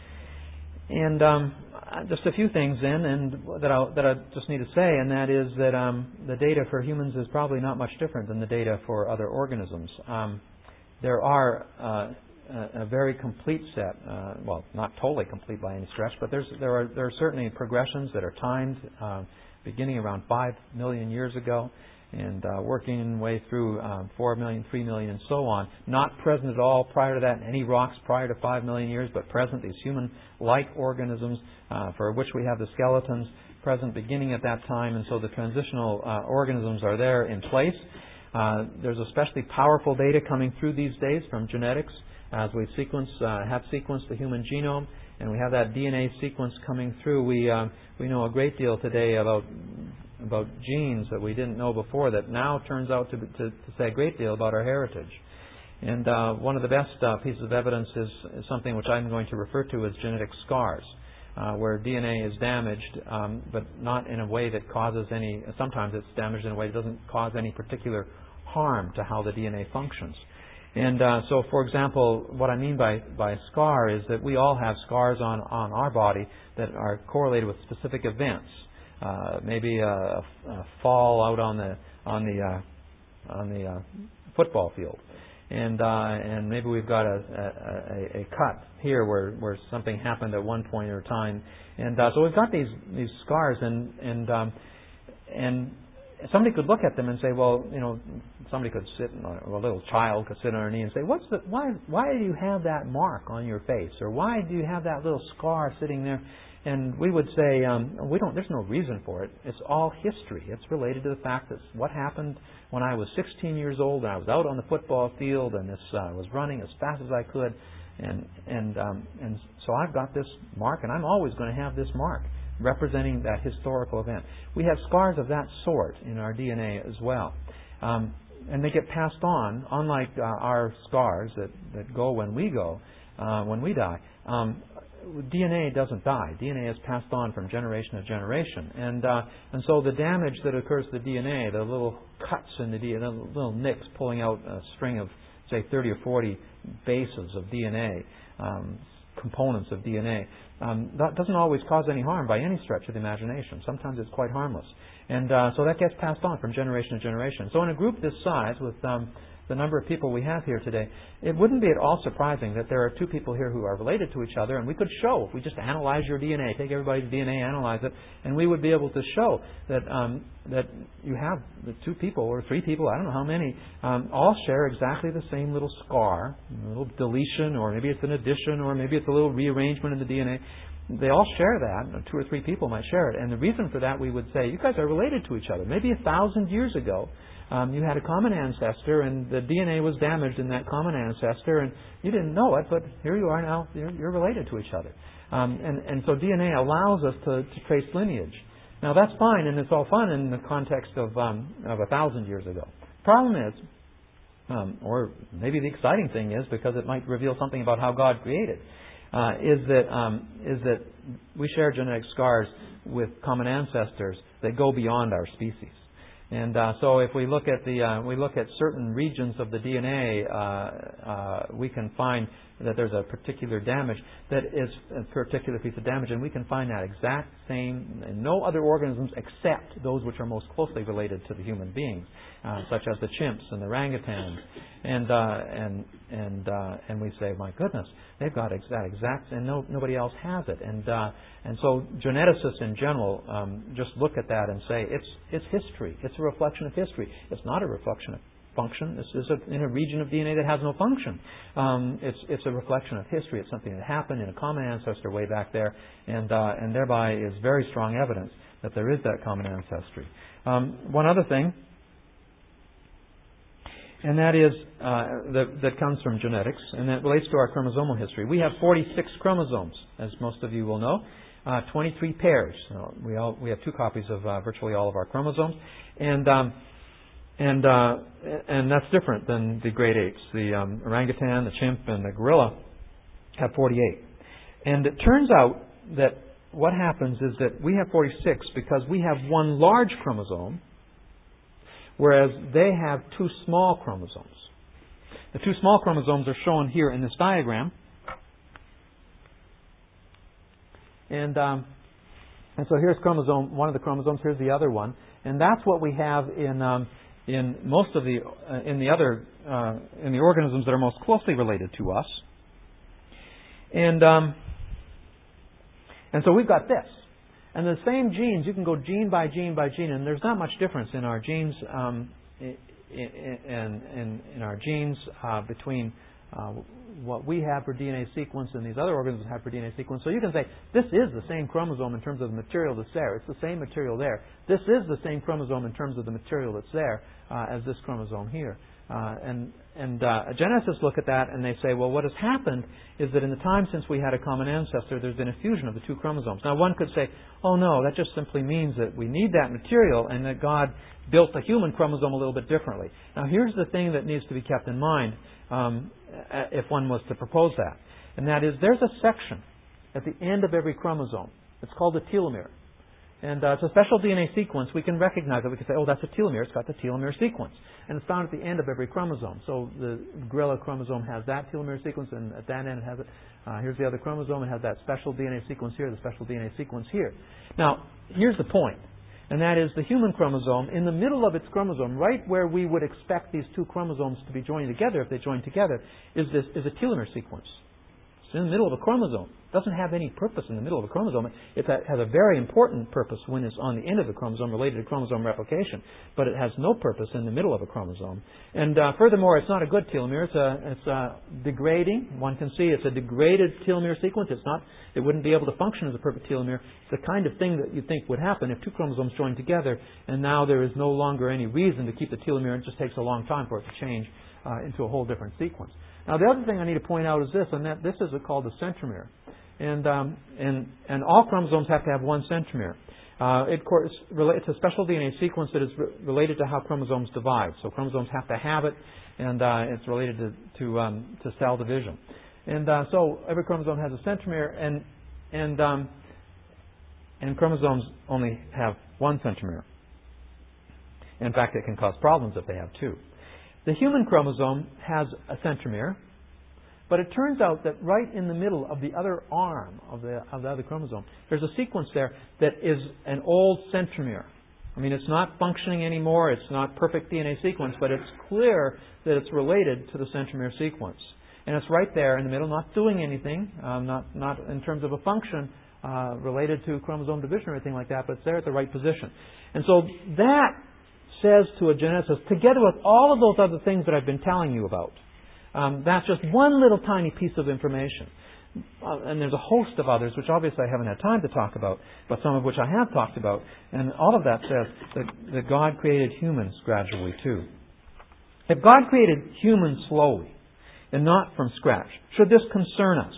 And um, just a few things then, and that I that I just need to say, and that is that um, the data for humans is probably not much different than the data for other organisms. Um, there are uh, a, a very complete set, uh, well, not totally complete by any stretch, but there's there are there are certainly progressions that are timed, uh, beginning around five million years ago, and uh, working way through um, four million, three million, and so on. Not present at all prior to that in any rocks prior to five million years, but present, these human-like organisms uh, for which we have the skeletons present beginning at that time, and so the transitional uh, organisms are there in place. Uh, there's especially powerful data coming through these days from genetics as we sequence, uh, have sequenced the human genome, and we have that D N A sequence coming through. We uh, we know a great deal today about about genes that we didn't know before that now turns out to, to, to say a great deal about our heritage. And uh, one of the best uh, pieces of evidence is, is something which I'm going to refer to as genetic scars, uh, where D N A is damaged, um, but not in a way that causes any, sometimes it's damaged in a way that doesn't cause any particular harm to how the D N A functions. And uh, so, for example, what I mean by, by a scar is that we all have scars on, on our body that are correlated with specific events. Uh, maybe a, a fall out on the on the uh, on the uh, football field, and uh, and maybe we've got a, a, a cut here where, where something happened at one point or time, and uh, so we've got these these scars, and and um, and somebody could look at them and say, well, you know, somebody could sit, or a little child could sit on her knee and say, what's the why why do you have that mark on your face, or why do you have that little scar sitting there? And we would say, um, we don't. There's no reason for it. It's all history. It's related to the fact that what happened when I was sixteen years old and I was out on the football field and this uh, was running as fast as I could, and and um, and so I've got this mark, and I'm always going to have this mark representing that historical event. We have scars of that sort in our D N A as well, um, and they get passed on. Unlike uh, our scars that that go when we go, uh, when we die. Um, D N A doesn't die. D N A is passed on from generation to generation, and uh, and so the damage that occurs to the D N A, the little cuts in the D N A, the little nicks pulling out a string of say thirty or forty bases of D N A, um, components of D N A, um, that doesn't always cause any harm by any stretch of the imagination. Sometimes it's quite harmless, and uh, so that gets passed on from generation to generation. So in a group this size, with um, the number of people we have here today, it wouldn't be at all surprising that there are two people here who are related to each other, and we could show, if we just analyze your D N A, take everybody's D N A, analyze it, and we would be able to show that um, that you have the two people or three people, I don't know how many, um, all share exactly the same little scar, a little deletion, or maybe it's an addition, or maybe it's a little rearrangement in the D N A. They all share that. Two or three people might share it. And the reason for that, we would say, you guys are related to each other. Maybe a thousand years ago, Um, you had a common ancestor, and the D N A was damaged in that common ancestor, and you didn't know it, but here you are now. You're, you're related to each other. Um, and, and so D N A allows us to, to trace lineage. Now, that's fine, and it's all fun in the context of, um, of a thousand years ago. Problem is, um, or maybe the exciting thing is, because it might reveal something about how God created, uh, is that um, is that we share genetic scars with common ancestors that go beyond our species. And uh, so, if we look at the uh, we look at certain regions of the D N A, uh, uh, we can find that there's a particular damage that is a particular piece of damage, and we can find that exact same in no other organisms except those which are most closely related to the human beings, uh, such as the chimps and the orangutans, and uh, and and uh, and we say, my goodness, they've got that exact, and no nobody else has it, and uh, and so geneticists in general um, just look at that and say it's it's history, it's a reflection of history. It's not a reflection of function. This is a, in a region of D N A that has no function. Um, it's it's a reflection of history. It's something that happened in a common ancestor way back there, and uh, and thereby is very strong evidence that there is that common ancestry. Um, one other thing and that is uh, that, that comes from genetics, and that relates to our chromosomal history. We have forty-six chromosomes, as most of you will know, uh, twenty-three pairs. So we all we have two copies of uh, virtually all of our chromosomes, and um, and uh, and that's different than the great apes. The um, orangutan, the chimp, and the gorilla have forty-eight. And it turns out that what happens is that we have forty-six because we have one large chromosome, whereas they have two small chromosomes. The two small chromosomes are shown here in this diagram. And um, and so here's chromosome, one of the chromosomes, here's the other one. And that's what we have in um, in most of the uh, in the other uh, in the organisms that are most closely related to us. And um, and so we've got this. And the same genes, you can go gene by gene by gene, and there's not much difference in our genes um, in, in, in, in our genes uh, between uh, what we have for D N A sequence and these other organisms have for D N A sequence. So you can say this is the same chromosome in terms of the material that's there. It's the same material there. This is the same chromosome in terms of the material that's there uh, as this chromosome here. Uh, and and uh, geneticists look at that and they say, well, what has happened is that in the time since we had a common ancestor, there's been a fusion of the two chromosomes. Now, one could say, oh, no, that just simply means that we need that material and that God built the human chromosome a little bit differently. Now, here's the thing that needs to be kept in mind um, if one was to propose that. And that is, there's a section at the end of every chromosome. It's called the telomere. And uh, it's a special D N A sequence. We can recognize it. We can say, oh, that's a telomere. It's got the telomere sequence. And it's found at the end of every chromosome. So the gorilla chromosome has that telomere sequence, and at that end it has it. Uh, here's the other chromosome. It has that special D N A sequence here, the special D N A sequence here. Now, here's the point. And that is the human chromosome, in the middle of its chromosome, right where we would expect these two chromosomes to be joined together if they join together, is this is a telomere sequence. It's in the middle of a chromosome. It doesn't have any purpose in the middle of a chromosome. It has a very important purpose when it's on the end of the chromosome related to chromosome replication, but it has no purpose in the middle of a chromosome. And uh, furthermore, it's not a good telomere. It's a, it's a degrading. One can see it's a degraded telomere sequence. It's not. It wouldn't be able to function as a perfect telomere. It's the kind of thing that you'd think would happen if two chromosomes joined together, and now there is no longer any reason to keep the telomere. It just takes a long time for it to change uh, into a whole different sequence. Now, the other thing I need to point out is this, and that this is called the centromere. And um, and and all chromosomes have to have one centromere. Uh, it, it's a special D N A sequence that is re- related to how chromosomes divide. So chromosomes have to have it, and uh, it's related to to, um, to cell division. And uh, so every chromosome has a centromere, and and um, and chromosomes only have one centromere. In fact, it can cause problems if they have two. The human chromosome has a centromere, but it turns out that right in the middle of the other arm of the, of the other chromosome, there's a sequence there that is an old centromere. I mean, it's not functioning anymore. It's not perfect D N A sequence, but it's clear that it's related to the centromere sequence. And it's right there in the middle, not doing anything, um, not, not in terms of a function uh, related to chromosome division or anything like that, but it's there at the right position. And so that says to a geneticist, together with all of those other things that I've been telling you about, um, that's just one little tiny piece of information. Uh, and there's a host of others, which obviously I haven't had time to talk about, but some of which I have talked about. And all of that says that, that God created humans gradually too. If God created humans slowly and not from scratch, should this concern us?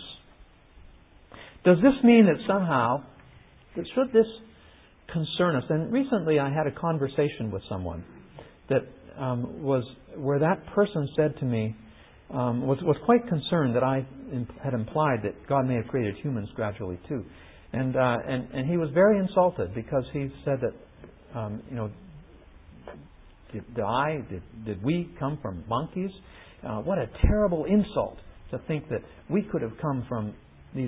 Does this mean that somehow, that should this concern us? And recently I had a conversation with someone that um, was where that person said to me, um, was, was quite concerned that I imp- had implied that God may have created humans gradually too. And, uh, and, and he was very insulted because he said that, um, you know, did, did I, did, did we come from monkeys? Uh, what a terrible insult to think that we could have come from these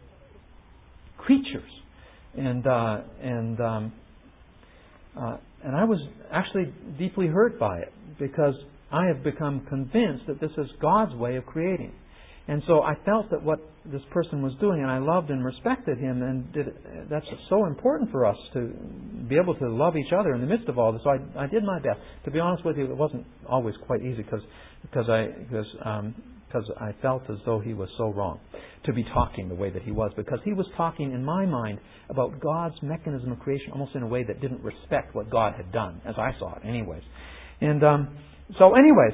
creatures. And uh, and um, uh, and I was actually deeply hurt by it because I have become convinced that this is God's way of creating. And so I felt that what this person was doing, and I loved and respected him, and did, that's so important for us to be able to love each other in the midst of all this. So I, I did my best. To be honest with you, it wasn't always quite easy because because I because um, because I felt as though he was so wrong to be talking the way that he was, because he was talking in my mind about God's mechanism of creation almost in a way that didn't respect what God had done, as I saw it anyways. And um, so anyways,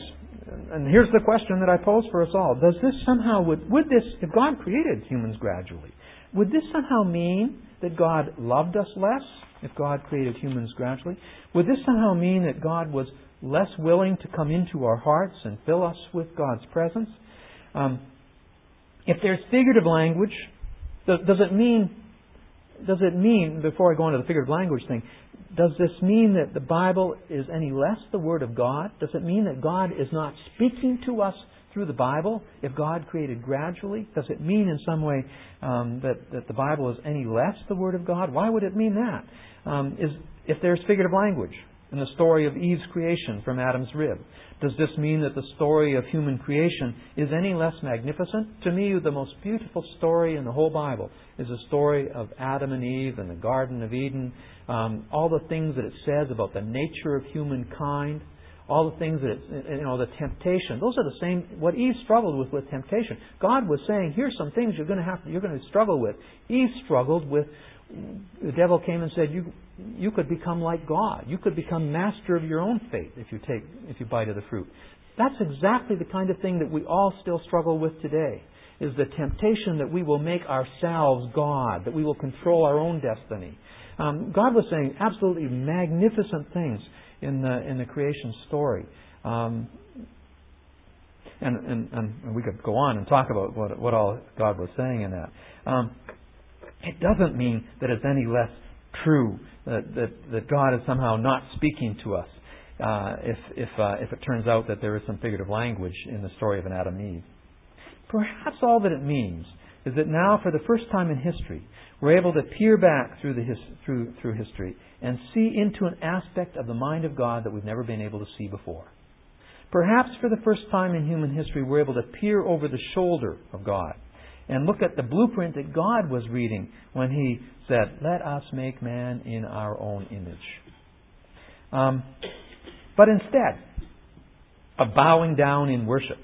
and here's the question that I pose for us all. Does this somehow, would, would this, if God created humans gradually, would this somehow mean that God loved us less, if God created humans gradually? Would this somehow mean that God was less willing to come into our hearts and fill us with God's presence? Um, if there's figurative language, does, does it mean, does it mean, before I go into the figurative language thing, does this mean that the Bible is any less the Word of God? Does it mean that God is not speaking to us through the Bible if God created gradually? Does it mean in some way um, that, that the Bible is any less the Word of God? Why would it mean that? Um, is, if there's figurative language in the story of Eve's creation from Adam's rib, does this mean that the story of human creation is any less magnificent? To me, the most beautiful story in the whole Bible is the story of Adam and Eve in the Garden of Eden. Um, all the things that it says about the nature of humankind, all the things that it, you know, the temptation. Those are the same. What Eve struggled with with temptation. God was saying, "Here's some things you're going to have. To, you're going to struggle with." Eve struggled with. The devil came and said, "You you could become like God. You could become master of your own fate if you take if you bite of the fruit." That's exactly the kind of thing that we all still struggle with today. Is the temptation that we will make ourselves God, that we will control our own destiny. Um, God was saying absolutely magnificent things in the in the creation story, um, and, and and we could go on and talk about what what all God was saying in that. Um, it doesn't mean that it's any less true that that, that God is somehow not speaking to us uh, if if uh, if it turns out that there is some figurative language in the story of an Adam and Eve. Perhaps all that it means is that now, for the first time in history, we're able to peer back through the his, through through history and see into an aspect of the mind of God that we've never been able to see before. Perhaps for the first time in human history, we're able to peer over the shoulder of God and look at the blueprint that God was reading when He said, "Let us make man in our own image." Um, but instead of bowing down in worship,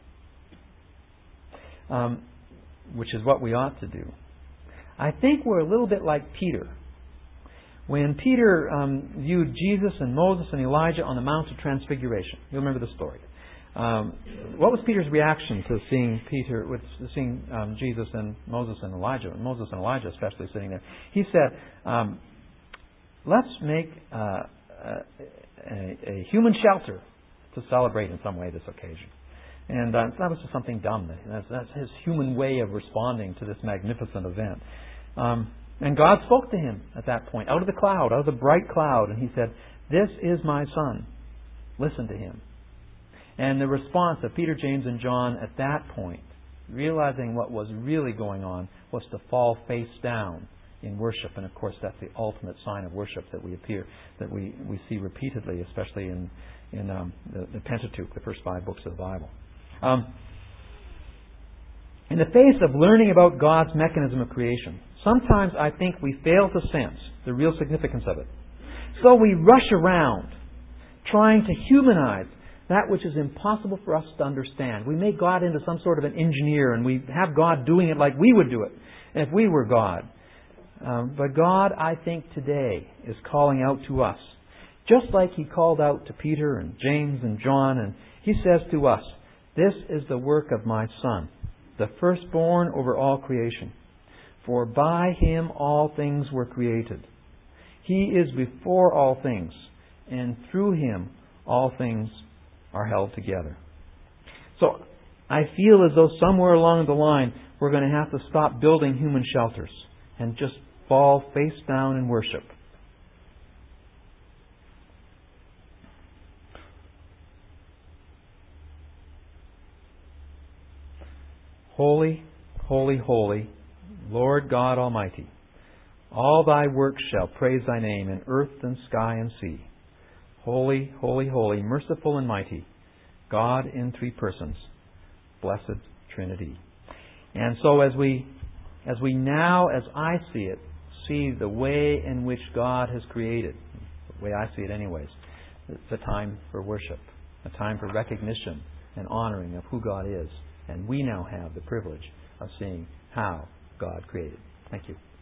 um, which is what we ought to do, I think we're a little bit like Peter. When Peter um, viewed Jesus and Moses and Elijah on the Mount of Transfiguration, you remember the story. Um, what was Peter's reaction to seeing Peter, with seeing um, Jesus and Moses and Elijah, and Moses and Elijah especially sitting there? He said, um, "Let's make uh, a, a human shelter to celebrate in some way this occasion." And uh, that was just something dumb. That's, that's his human way of responding to this magnificent event. Um, and God spoke to him at that point, out of the cloud, out of the bright cloud, and He said, "This is my Son. Listen to Him." And the response of Peter, James, and John at that point, realizing what was really going on, was to fall face down in worship. And of course, that's the ultimate sign of worship that we appear, that we, we see repeatedly, especially in in um, the, the Pentateuch, the first five books of the Bible. Um, in the face of learning about God's mechanism of creation, sometimes I think we fail to sense the real significance of it. So we rush around trying to humanize that which is impossible for us to understand. We make God into some sort of an engineer, and we have God doing it like we would do it if we were God. Um, but God, I think, today is calling out to us, just like He called out to Peter and James and John, and He says to us, "This is the work of my Son, the firstborn over all creation. For by Him all things were created. He is before all things, and through Him all things are held together." So I feel as though somewhere along the line we're going to have to stop building human shelters and just fall face down in worship. Holy, holy, holy, Lord God Almighty, all Thy works shall praise Thy name in earth and sky and sea. Holy, holy, holy, merciful and mighty, God in three persons, blessed Trinity. And so as we, as we now, as I see it, see the way in which God has created, the way I see it anyways, it's a time for worship, a time for recognition and honoring of who God is. And we now have the privilege of seeing how God created. Thank you.